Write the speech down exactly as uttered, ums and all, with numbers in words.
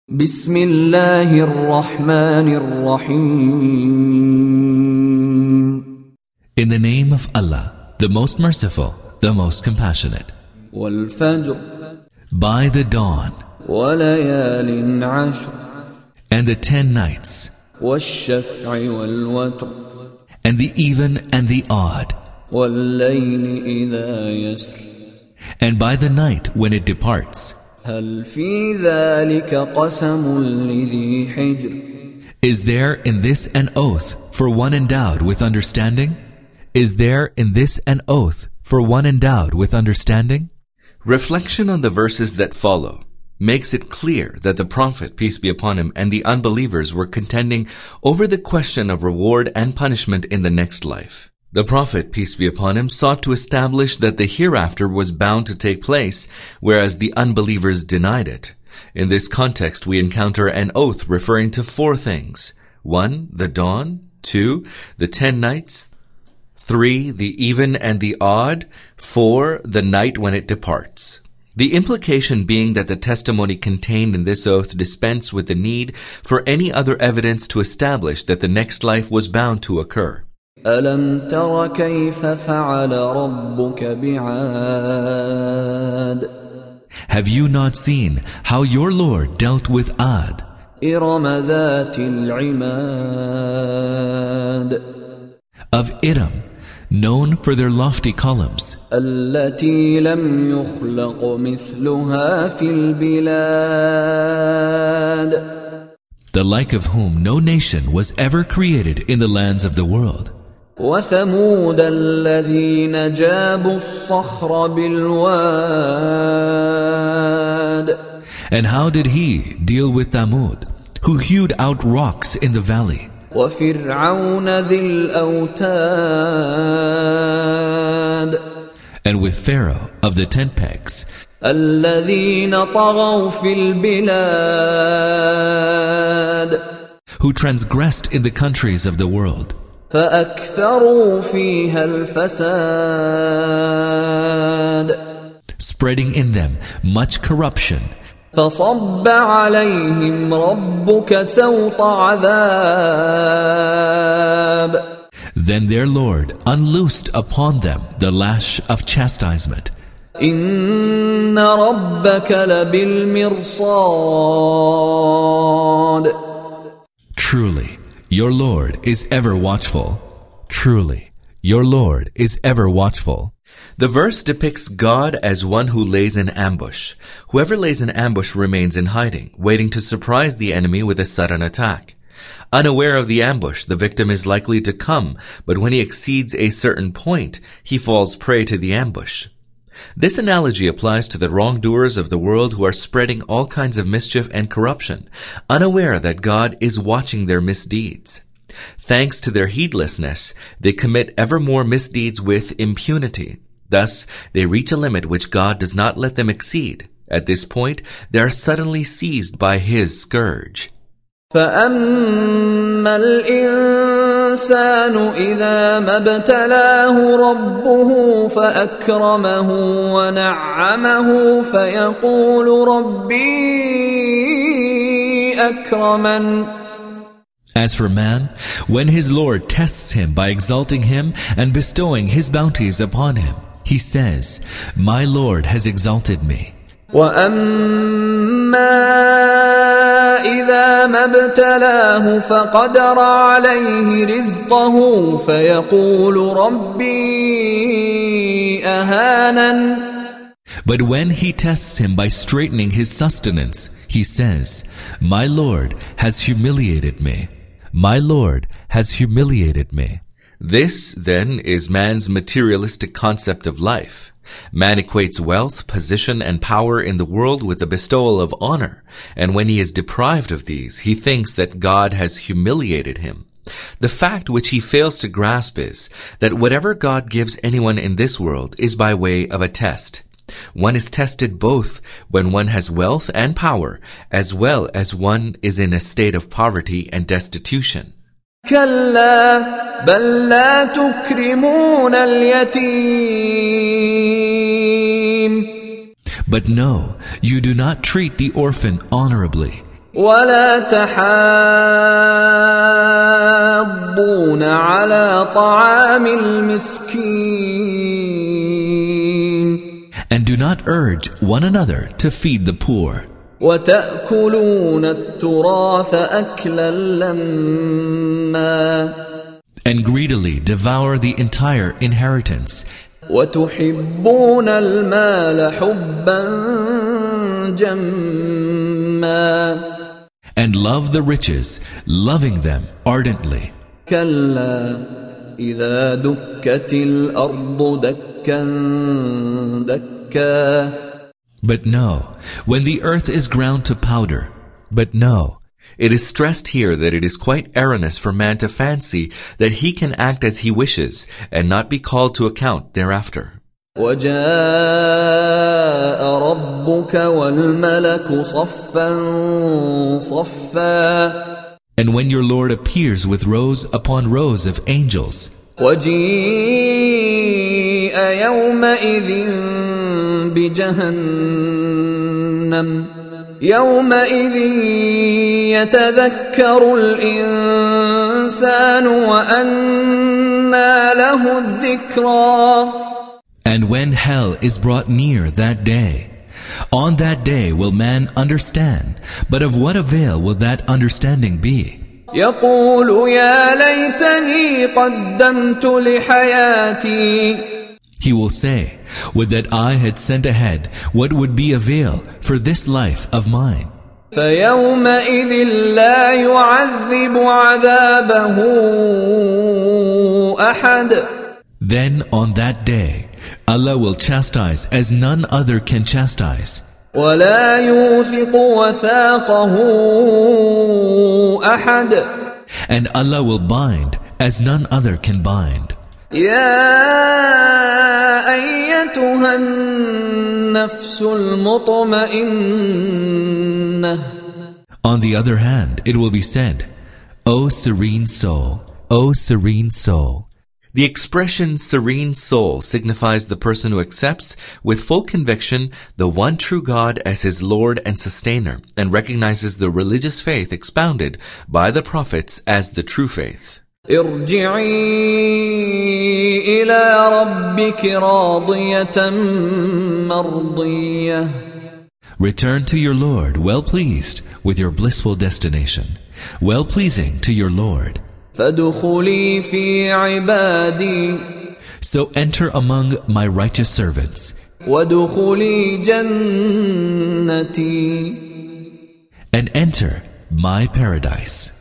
بسم الله الرحمن الرحيم. In the name of Allah, the most merciful, the most compassionate. والفجر. By the dawn. وليال عشر. And the ten nights. والشفع والوتر. And the even and the odd. والليل إذا يسر. And by the night when it departs. هل في ذلك قسم لذي حجر. Is there in this an oath for one endowed with understanding? Is there in this an oath for one endowed with understanding? Reflection on the verses that follow makes it clear that the Prophet, peace be upon him, and the unbelievers were contending over the question of reward and punishment in the next life. The Prophet, peace be upon him, sought to establish that the hereafter was bound to take place, whereas the unbelievers denied it. In this context, we encounter an oath referring to four things. One, the dawn. Two, the ten nights. Three, the even and the odd. Four, the night when it departs. The implication being that the testimony contained in this oath dispensed with the need for any other evidence to establish that the next life was bound to occur. ألم تر كيف فعل ربك بعاد. Have you not seen how your Lord dealt with Ad? إرم ذات العماد. Of Iram, known for their lofty columns. التي لم يخلق مثلها في البلاد. The like of whom no nation was ever created in the lands of the world. وثمود الذين جابوا الصخر بالواد. And how did he deal with Thamud, who hewed out rocks in the valley? وفرعون ذي الأوتاد. And with Pharaoh of the tent pegs, الذين طغوا في البلاد. who transgressed in the countries of the world. فأكثروا فيها الفساد. Spreading in them much corruption. فصب عليهم ربك سوط عذاب. Then their Lord unloosed upon them the lash of chastisement. إن ربك لبالمرصاد. Truly, your Lord is ever watchful. Truly, your Lord is ever watchful. The verse depicts God as one who lays an ambush. Whoever lays an ambush remains in hiding, waiting to surprise the enemy with a sudden attack. Unaware of the ambush, the victim is likely to come, but when he exceeds a certain point, he falls prey to the ambush. This analogy applies to the wrongdoers of the world who are spreading all kinds of mischief and corruption, unaware that God is watching their misdeeds. Thanks to their heedlessness, they commit ever more misdeeds with impunity. Thus, they reach a limit which God does not let them exceed. At this point, they are suddenly seized by His scourge. فأما الإنسان إذا ما ابتلاه ربه فأكرمه ونعمه فيقول ربي أكرمن. As for man, when his Lord tests him by exalting him and bestowing his bounties upon him, he says, My Lord has exalted me. وَأَمَّا إِذَا مَا ابْتَلَاهُ فَقَدَرَ عَلَيْهِ رِزْقَهُ فَيَقُولُ رَبِّي أَهَانَنِ. But when he tests him by straightening his sustenance, he says, My Lord has humiliated me. My Lord has humiliated me. This, then, is man's materialistic concept of life. Man equates wealth, position, and power in the world with the bestowal of honor, and when he is deprived of these, he thinks that God has humiliated him. The fact which he fails to grasp is that whatever God gives anyone in this world is by way of a test. One is tested both when one has wealth and power, as well as one is in a state of poverty and destitution. كلا بل لا تكرمون اليتيم. But no, you do not treat the orphan honorably. ولا تحاضون على طعام المسكين And do not urge one another to feed the poor. وتأكلون التراث أكلا لما And greedily devour the entire inheritance. وتحبون المال حبا جما And love the riches, loving them ardently. كلا إذا دكت الأرض دكا دكا But no, when the earth is ground to powder. But no, It is stressed here that it is quite erroneous for man to fancy that he can act as he wishes and not be called to account thereafter. وَجَاءَ رَبُّكَ وَالْمَلَكُ صَفًّا صَفًّا And when your Lord appears with rows upon rows of angels, وَجِيءَ يَوْمَئِذٍ بِجَهَنَّمَ يَوْمَئِذٍ يَتَذَكَّرُ الْإِنسَانُ وَأَنَّى لَهُ الذِّكْرَى and when hell is brought near that day, on that day will man understand, but of what avail will that understanding be? يقول يا ليتني قدمت لحياتي He will say, would that I had sent ahead what would be avail for this life of mine. فيومئذ لا يعذب عذابه أحد Then on that day, Allah will chastise as none other can chastise. ولا يوثق وثاقه أحد And Allah will bind as none other can bind. يا أيتها النفس المطمئنة On the other hand, it will be said, O serene soul, O serene soul. The expression serene soul signifies the person who accepts with full conviction the one true God as his Lord and sustainer and recognizes the religious faith expounded by the prophets as the true faith. ارجعي إلى ربك راضية مرضية Return to your Lord well pleased with your blissful destination, well pleasing to your Lord. فادخلي في عبادي So enter among my righteous servants. وادخلي جنتي And enter my paradise.